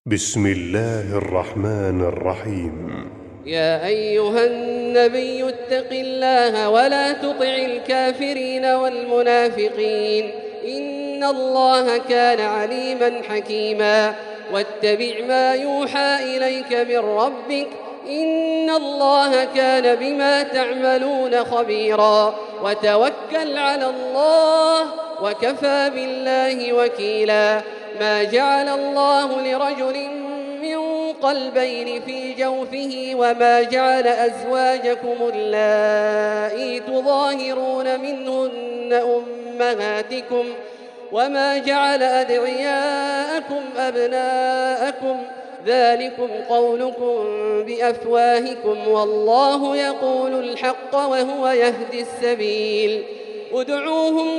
بسم الله الرحمن الرحيم. يا أيها النبي اتق الله ولا تطع الكافرين والمنافقين إن الله كان عليما حكيما. واتبع ما يوحى إليك من ربك إن الله كان بما تعملون خبيرا. وتوكل على الله وكفى بالله وكيلا. ما جعل الله لرجل من قلبين في جوفه وما جعل أزواجكم اللائي تظاهرون منهن أمهاتكم وما جعل أدعياءكم أبناءكم ذلكم قولكم بأفواهكم والله يقول الحق وهو يهدي السبيل. ادعوهم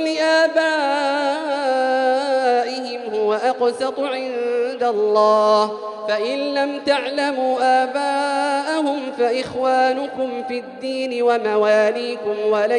لآبائهم هو أقسط عند الله فإن لم تعلموا آباءهم فإخوانكم في الدين ومواليكم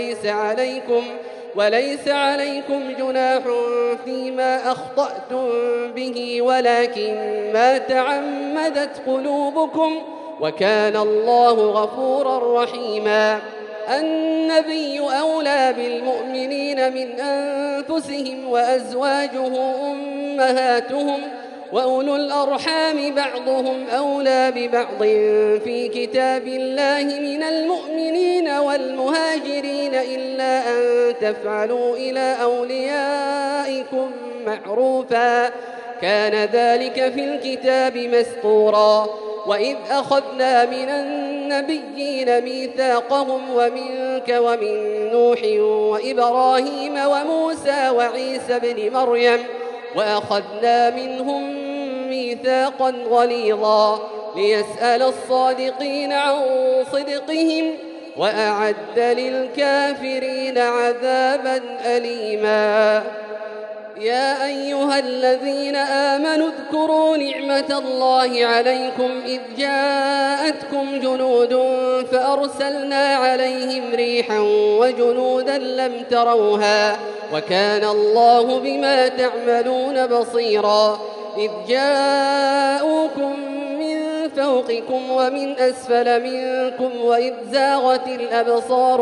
وليس عليكم جناح فيما أخطأتم به ولكن ما تعمدت قلوبكم وكان الله غفورا رحيما. النبي أولى بالمؤمنين من أنفسهم وأزواجه أمهاتهم وأولو الأرحام بعضهم أولى ببعض في كتاب الله من المؤمنين والمهاجرين إلا أن تفعلوا إلى أوليائكم معروفا كان ذلك في الكتاب مسطورا. وإذ أخذنا من النبيين ميثاقهم ومنك ومن نوح وإبراهيم وموسى وعيسى بن مريم وأخذنا منهم ميثاقا غليظا ليسأل الصادقين عن صدقهم وأعد للكافرين عذابا أليما. يا أيها الذين آمنوا اذكروا نعمة الله عليكم إذ جاءتكم جنود فأرسلنا عليهم ريحا وجنودا لم تروها وكان الله بما تعملون بصيرا. إذ جاءوكم من فوقكم ومن أسفل منكم وإذ زاغت الأبصار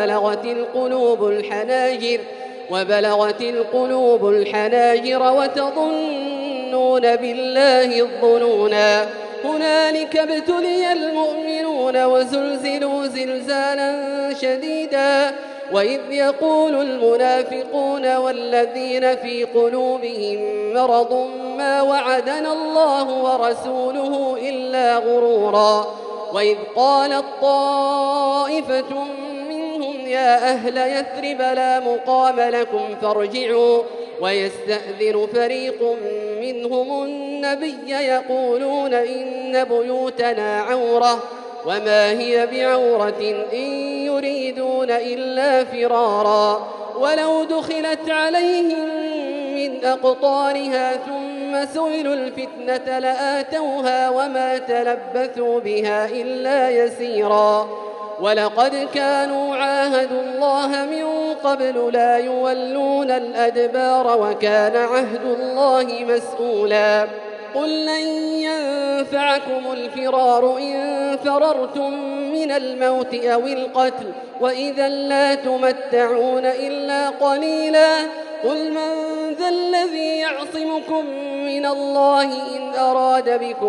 وبلغت القلوب الحناجر وتظنون بالله الظنونا. هنالك ابتلي المؤمنون وزلزلوا زلزالا شديدا. وإذ يقول المنافقون والذين في قلوبهم مرض ما وعدنا الله ورسوله إلا غرورا. وإذ قالت طائفة يا أهل يثرب لا مقام لكم فارجعوا ويستأذن فريق منهم النبي يقولون إن بيوتنا عورة وما هي بعورة إن يريدون إلا فرارا. ولو دخلت عليهم من أقطارها ثم سئلوا الفتنة لآتوها وما تلبثوا بها إلا يسيرا. ولقد كانوا عاهدوا الله من قبل لا يولون الأدبار وكان عهد الله مسؤولا. قل لن ينفعكم الفرار إن فررتم من الموت أو القتل وإذا لا تمتعون إلا قليلا. قل من ذا الذي يعصمكم من الله إن أراد بكم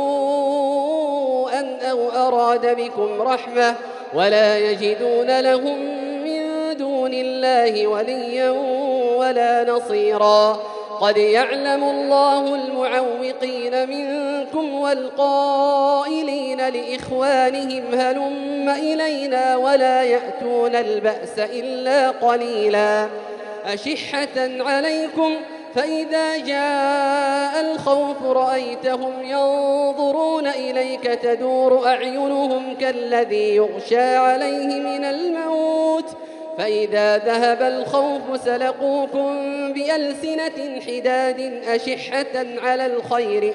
سوءا أو أراد بكم رحمة ولا يجدون لهم من دون الله وليا ولا نصيرا. قد يعلم الله المعوقين منكم والقائلين لإخوانهم هلم إلينا ولا يأتون البأس إلا قليلا. أشحة عليكم فإذا جاء الخوف رأيتهم ينظرون إليك تدور أعينهم كالذي يغشى عليه من الموت فإذا ذهب الخوف سلقوكم بألسنة حداد أشحة على الخير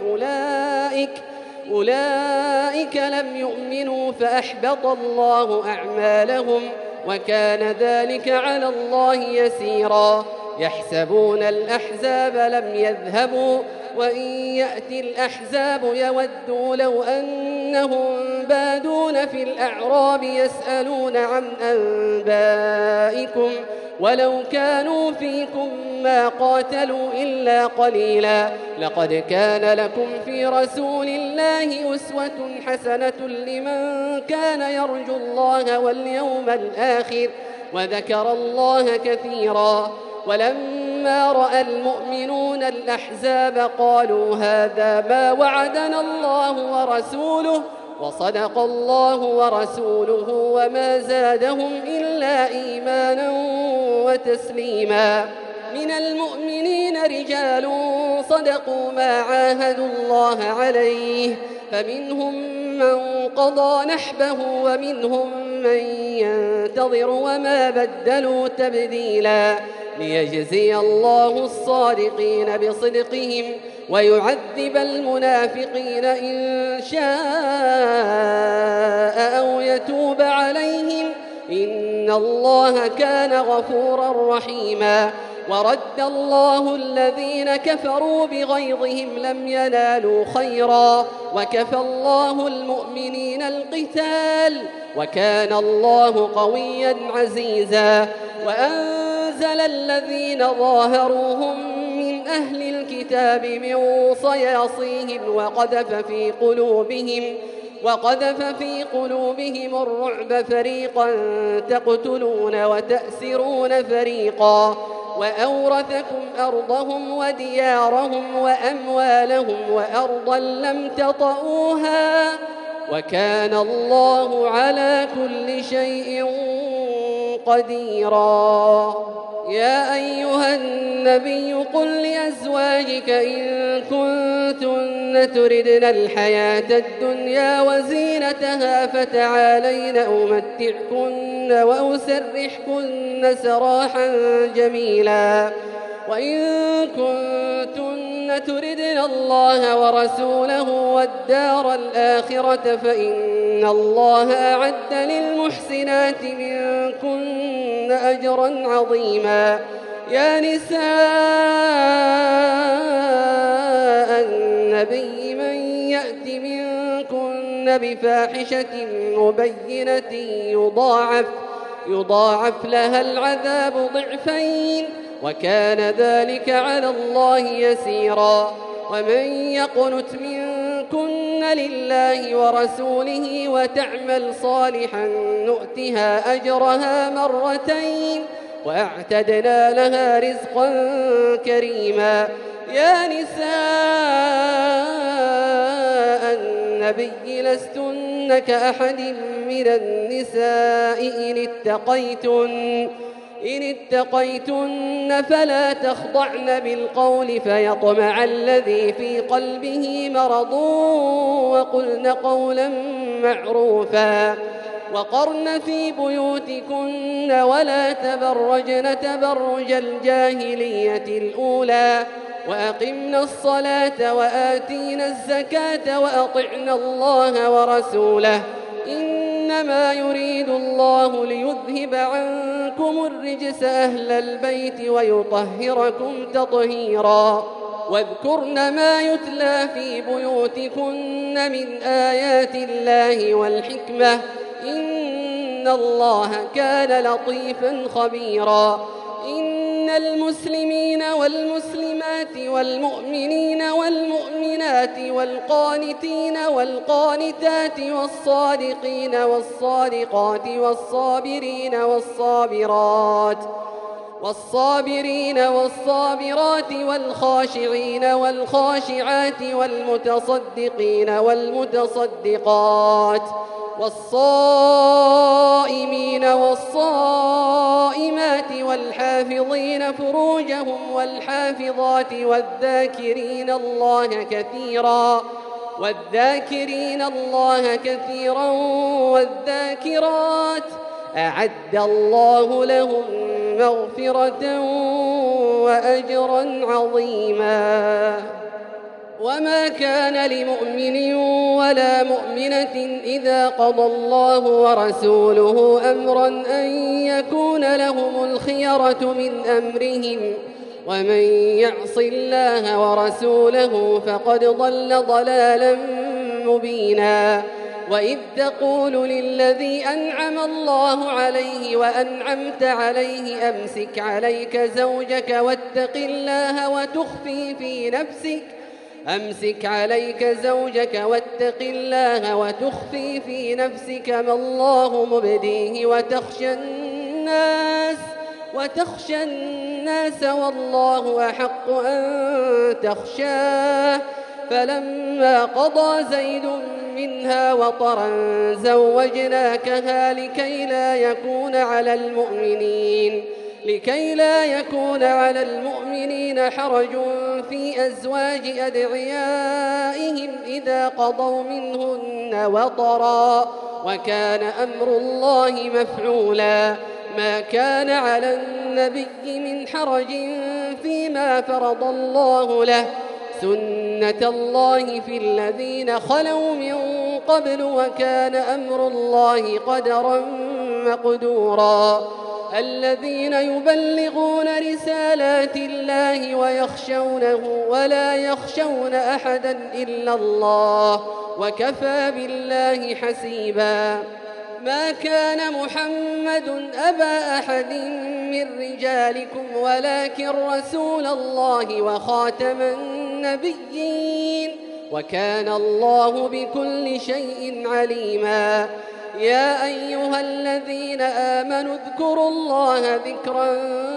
أولئك لم يؤمنوا فأحبط الله أعمالهم وكان ذلك على الله يسيرا. يحسبون الأحزاب لم يذهبوا وإن يأتي الأحزاب يودوا لو أنهم بادون في الأعراب يسألون عن أنبائكم ولو كانوا فيكم ما قاتلوا إلا قليلا لقد كان لكم في رسول الله أسوة حسنة لمن كان يرجو الله واليوم الآخر وذكر الله كثيرا ولما رأى المؤمنون الأحزاب قالوا هذا ما وعدنا الله ورسوله وصدق الله ورسوله وما زادهم إلا إيمانا وتسليما من المؤمنين رجال صدقوا ما عاهدوا الله عليه فمنهم من قضى نحبه ومنهم من ينتظر وما بدلوا تبديلا ليجزي الله الصادقين بصدقهم ويعذب المنافقين إن شاء أو يتوب عليهم إن الله كان غفورا رحيما ورد الله الذين كفروا بغيظهم لم ينالوا خيرا وكفى الله المؤمنين القتال وكان الله قويا عزيزا وأنزل الذين ظاهروهم من أهل الكتاب من صياصيهم وقذف في قلوبهم الرعب فريقا تقتلون وتأسرون فريقا وأورثكم أرضهم وديارهم وأموالهم وأرضا لم تطئوها وكان الله على كل شيء قديرا يا أيها النبي قل لأزواجك إن كنتن تردن الحياة الدنيا وزينتها فتعالين أمتعكن وأسرحكن سراحا جميلا وإن كنتن تردن الله ورسوله والدار الآخرة فإن الله أعد للمحسنات منكن أجرا عظيما يا نساء النبي من يأت منكن بفاحشة مبينة يضاعف لها العذاب ضعفين وكان ذلك على الله يسيرا ومن يقنت منكن لله ورسوله وتعمل صالحا نؤتها أجرها مرتين وأعتدنا لها رزقا كريما يا نساء النبي لستن كأحد من النساء إن اتقيتن فلا تخضعن بالقول فيطمع الذي في قلبه مرض وقلن قولا معروفا وقرن في بيوتكن ولا تبرجن تبرج الجاهلية الأولى وأقمنا الصلاة وآتينا الزكاة وأطعنا الله ورسوله إنما يريد الله ليذهب عنكم الرجس أهل البيت ويطهركم تطهيرا واذكرن ما يتلى في بيوتكن من آيات الله والحكمة إن الله كان لطيفا خبيرا إن المسلمين والمسلمات والمؤمنين والمؤمنات والقانتين والقانتات والصادقين والصادقات والصابرين والصابرات والخاشعين والخاشعات والمتصدقين والمتصدقات والصائمين والصائمات والحافظين فروجهم والحافظات والذاكرين الله كثيرا والذاكرات أعد الله لهم مغفرة وأجرا عظيما وما كان لمؤمن ولا مؤمنة إذا قضى الله ورسوله أمرا أن يكون لهم الخيرة من أمرهم ومن يعص الله ورسوله فقد ضل ضلالا مبينا وإذ تقول للذي أنعم الله عليه وأنعمت عليه أمسك عليك زوجك واتق الله وتخفي في نفسك ما الله مبديه وتخشى الناس والله أحق أن تخشاه فلما قضى زيد منها وطرا زوجناكها لكي لا يكون على المؤمنين حرج في أزواج أدعيائهم إذا قضوا منهن وطرا وكان أمر الله مفعولا ما كان على النبي من حرج فيما فرض الله له سنة الله في الذين خلوا من قبل وكان أمر الله قدرا مقدورا الذين يبلغون رسالات الله ويخشونه ولا يخشون أحدا إلا الله وكفى بالله حسيبا ما كان محمد أبا أحد من رجالكم ولكن رسول الله وخاتم النبيين وكان الله بكل شيء عليما يا أيها الذين آمنوا اذكروا الله ذكرا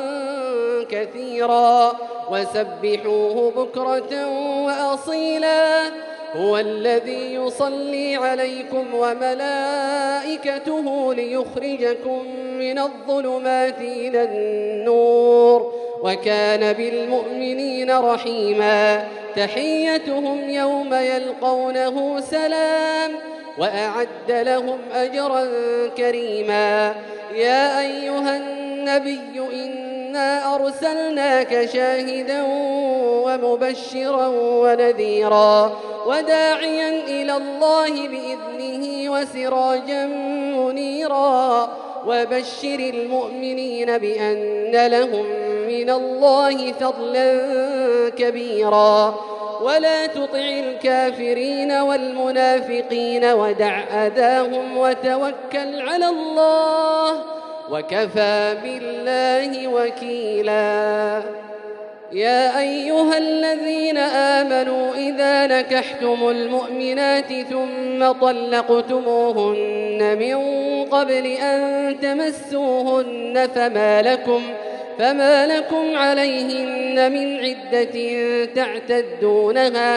كثيرا وسبحوه بكرة وأصيلا هو الذي يصلي عليكم وملائكته ليخرجكم من الظلمات إلى النور وكان بالمؤمنين رحيما تحيتهم يوم يلقونه سلام وأعد لهم أجرا كريما يا أيها النبي إنا أرسلناك شاهدا ومبشرا ونذيرا وداعيا إلى الله بإذنه وسراجا منيرا وبشر المؤمنين بأن لهم من الله فضلا كبيرا ولا تطع الكافرين والمنافقين ودع أذاهم وتوكل على الله وكفى بالله وكيلا يا أيها الذين آمنوا إذا نكحتم المؤمنات ثم طلقتموهن من قبل أن تمسوهن فما لكم عليهن من عدة تعتدونها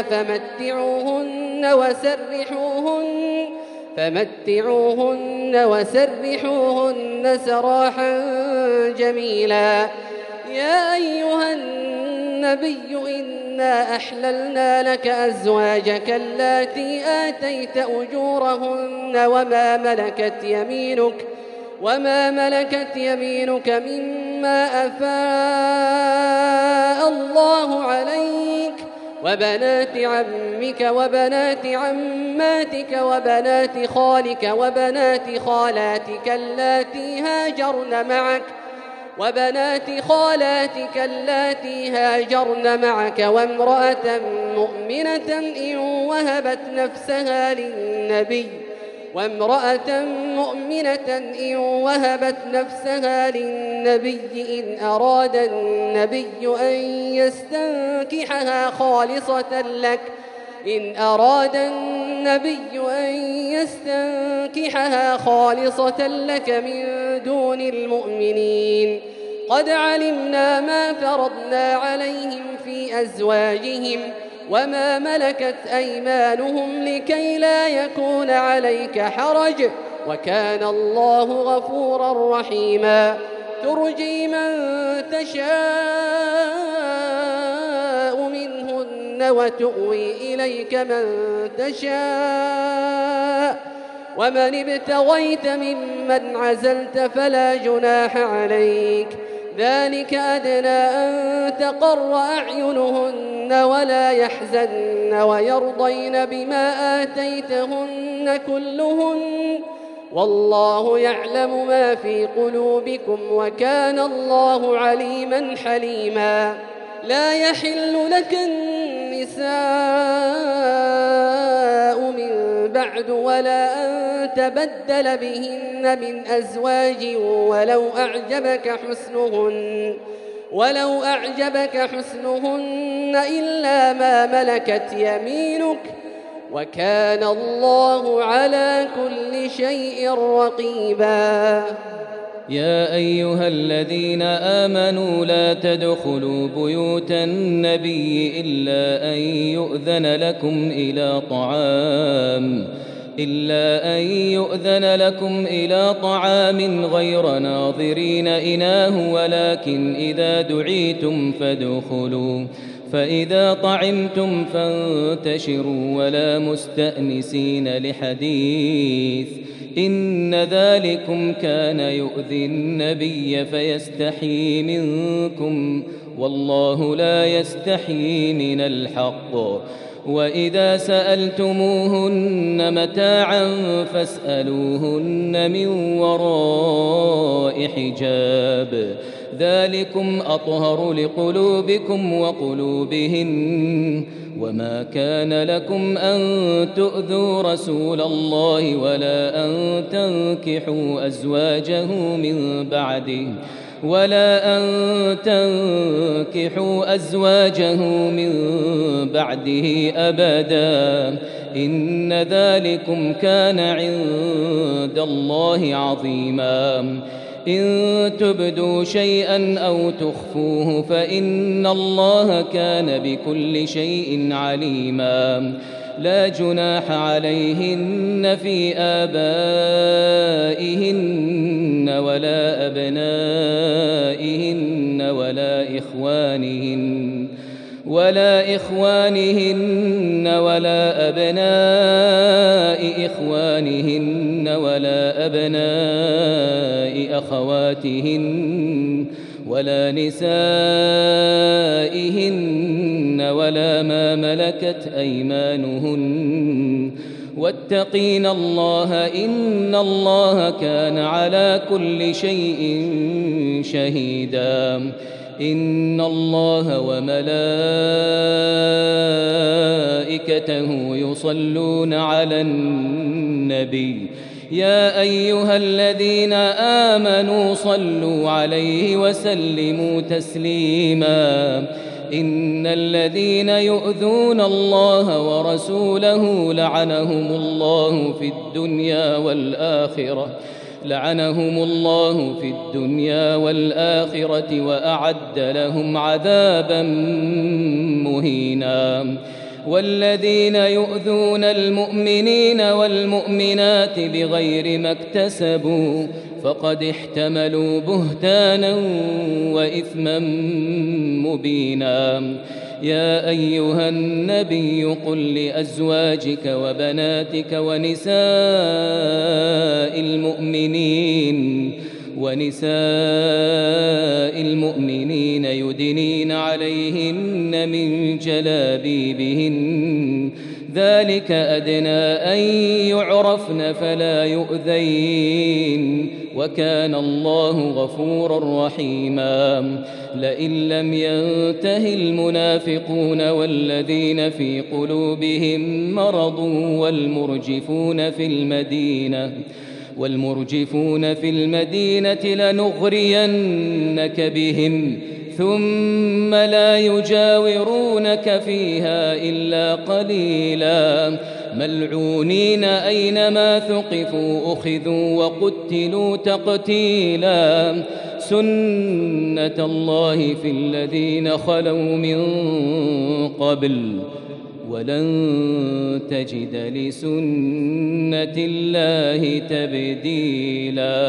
فمتعوهن وسرحوهن سراحا جميلا يا أيها النبي إنا أحللنا لك أزواجك اللاتي آتيت أجورهن وما ملكت يمينك مما أفاء الله عليك وبنات عمك وبنات عماتك وبنات خالك وبنات خالاتك اللاتي هاجرن معك وامرأة مؤمنة إن وهبت نفسها للنبي إن أراد النبي أن يستنكحها خالصة لك من دون المؤمنين قد علمنا ما فرضنا عليهم في أزواجهم وما ملكت أيمانهم لكي لا يكون عليك حرج وكان الله غفورا رحيما ترجي من تشاء منهن وتؤوي إليك من تشاء ومن ابتغيت ممن عزلت فلا جناح عليك ذلك أدنى أن تقر أعينهن ولا يحزن ويرضين بما آتيتهن كلهن والله يعلم ما في قلوبكم وكان الله عليما حليما لا يحل لك النساء من بعد ولا أن تبدل بهن من أزواج ولو أعجبك حسنهن إلا ما ملكت يمينك وكان الله على كل شيء رقيبا يا أيها الذين آمنوا لا تدخلوا بيوت النبي إلا أن يؤذن لكم إلى طعام غير ناظرين إناه ولكن إذا دعيتم فادخلوا فإذا طعمتم فانتشروا ولا مستأنسين لحديث إن ذلكم كان يؤذي النبي فيستحيي منكم والله لا يستحيي من الحق وإذا سألتموهن متاعا فاسألوهن من وراء حجاب ذلكم أطهر لقلوبكم وقلوبهن وما كان لكم أن تؤذوا رسول الله ولا أن تنكحوا أزواجه من بعده أبدا إن ذلكم كان عند الله عظيما إن تبدوا شيئا أو تخفوه فإن الله كان بكل شيء عليما لا جناح عليهن في آبائهن ولا أبنائهن ولا إخوانهن ولا أبناء إخوانهن ولا أبناء أخواتهن ولا نسائهن ولا ما ملكت أيمانهن واتقين الله إن الله كان على كل شيء شهيدا إن الله وملائكته يصلون على النبي يا أيها الذين آمنوا صلوا عليه وسلموا تسليما إن الذين يؤذون الله ورسوله لعنهم الله في الدنيا والآخرة وأعد لهم عذابا مهينا والذين يؤذون المؤمنين والمؤمنات بغير ما اكتسبوا فقد احتملوا بهتانا وإثما مبينا يا أيها النبي قل لأزواجك وبناتك ونساء المؤمنين يدنين عليهن من جلابيبهن ذلك أدنى أن يعرفن فلا يؤذين وكان الله غفورا رحيما لئن لم ينته المنافقون والذين في قلوبهم مرض والمرجفون في المدينة لنغرينك بهم ثم لا يجاورونك فيها إلا قليلا ملعونين أينما ثقفوا أخذوا وقتلوا تقتيلا سنة الله في الذين خلوا من قبل ولن تجد لسنة الله تبديلا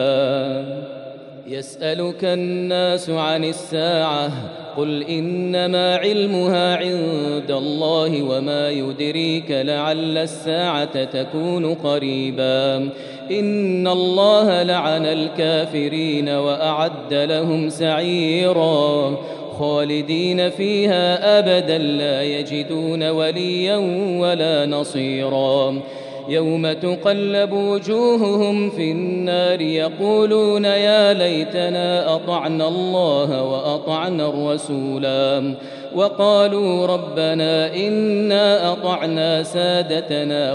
يسألك الناس عن الساعة قل إنما علمها عند الله وما يدريك لعل الساعة تكون قريبا إن الله لعن الكافرين وأعد لهم سعيرا خالدين فيها أبدا لا يجدون وليا ولا نصيرا يوم تقلب وجوههم في النار يقولون يا ليتنا أطعنا الله وأطعنا الرسولا وقالوا ربنا إنا أطعنا سادتنا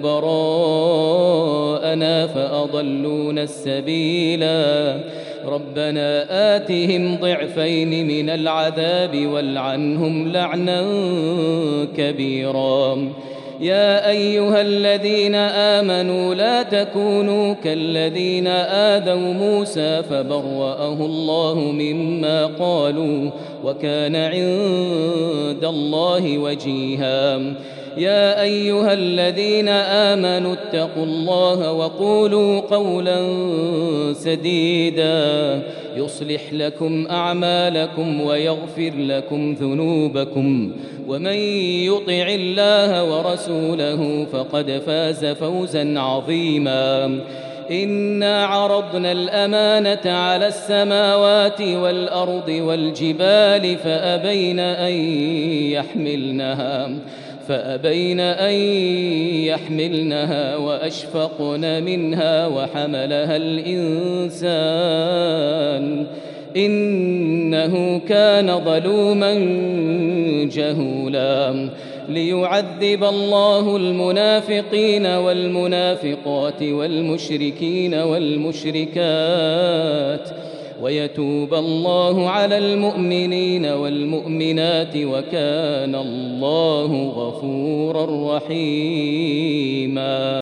وكبراءنا فأضلونا السبيلا ربنا آتهم ضعفين من العذاب والعنهم لعنا كبيرا يا أيها الذين آمنوا لا تكونوا كالذين آذوا موسى فبرأه الله مما قالوا وكان عند الله وجيها يا أيها الذين آمنوا اتقوا الله وقولوا قولا سديدا يصلح لكم أعمالكم ويغفر لكم ذنوبكم ومن يطع الله ورسوله فقد فاز فوزا عظيما إنا عرضنا الأمانة على السماوات والأرض والجبال فأبين أن يحملنها وأشفقن منها وحملها الإنسان إنه كان ظلوما جهولا ليعذب الله المنافقين والمنافقات والمشركين والمشركات ويتوب الله على المؤمنين والمؤمنات وكان الله غفورا رحيما